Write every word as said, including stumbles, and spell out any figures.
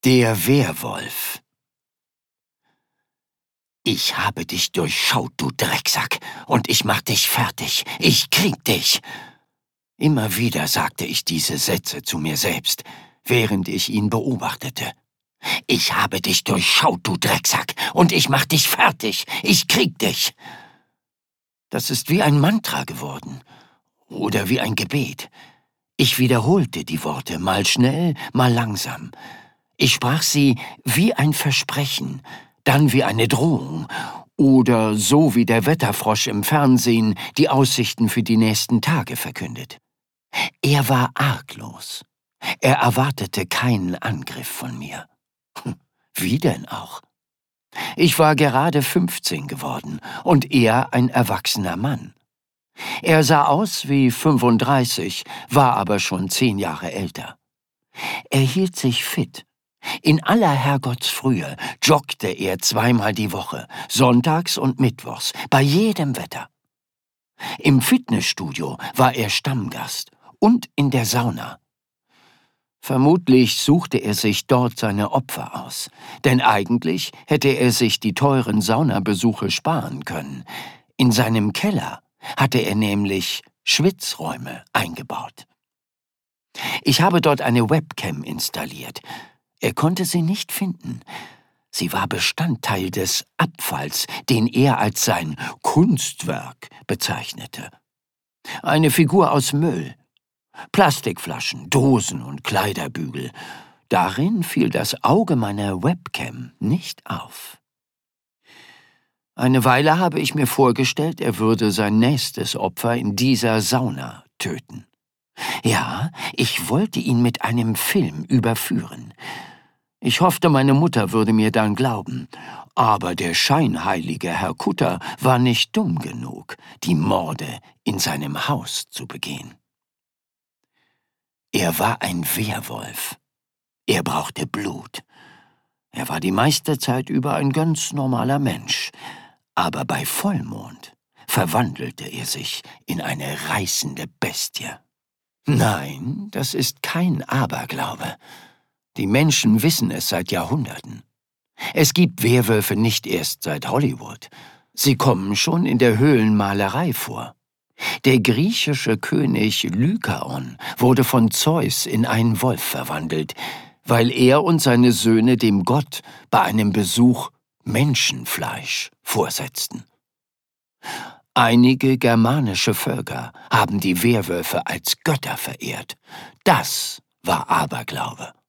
Der Werwolf. Ich habe dich durchschaut, du Drecksack, und ich mach dich fertig. Ich krieg dich. Immer wieder sagte ich diese Sätze zu mir selbst, während ich ihn beobachtete. Ich habe dich durchschaut, du Drecksack, und ich mach dich fertig. Ich krieg dich. Das ist wie ein Mantra geworden oder wie ein Gebet. Ich wiederholte die Worte, mal schnell, mal langsam. Ich sprach sie wie ein Versprechen, dann wie eine Drohung oder so wie der Wetterfrosch im Fernsehen die Aussichten für die nächsten Tage verkündet. Er war arglos. Er erwartete keinen Angriff von mir. Wie denn auch? Ich war gerade fünfzehn geworden und er ein erwachsener Mann. Er sah aus wie fünfunddreißig, war aber schon zehn Jahre älter. Er hielt sich fit. In aller Herrgottsfrühe joggte er zweimal die Woche, sonntags und mittwochs, bei jedem Wetter. Im Fitnessstudio war er Stammgast und in der Sauna. Vermutlich suchte er sich dort seine Opfer aus, denn eigentlich hätte er sich die teuren Saunabesuche sparen können. In seinem Keller hatte er nämlich Schwitzräume eingebaut. Ich habe dort eine Webcam installiert. Er konnte sie nicht finden. Sie war Bestandteil des Abfalls, den er als sein Kunstwerk bezeichnete. Eine Figur aus Müll. Plastikflaschen, Dosen und Kleiderbügel. Darin fiel das Auge meiner Webcam nicht auf. Eine Weile habe ich mir vorgestellt, er würde sein nächstes Opfer in dieser Sauna töten. Ja, ich wollte ihn mit einem Film überführen. Ich hoffte, meine Mutter würde mir dann glauben. Aber der scheinheilige Herr Kutter war nicht dumm genug, die Morde in seinem Haus zu begehen. Er war ein Werwolf. Er brauchte Blut. Er war die meiste Zeit über ein ganz normaler Mensch. Aber bei Vollmond verwandelte er sich in eine reißende Bestie. Nein, das ist kein Aberglaube. Die Menschen wissen es seit Jahrhunderten. Es gibt Werwölfe nicht erst seit Hollywood. Sie kommen schon in der Höhlenmalerei vor. Der griechische König Lykaon wurde von Zeus in einen Wolf verwandelt, weil er und seine Söhne dem Gott bei einem Besuch Menschenfleisch vorsetzten. Einige germanische Völker haben die Werwölfe als Götter verehrt. Das war Aberglaube.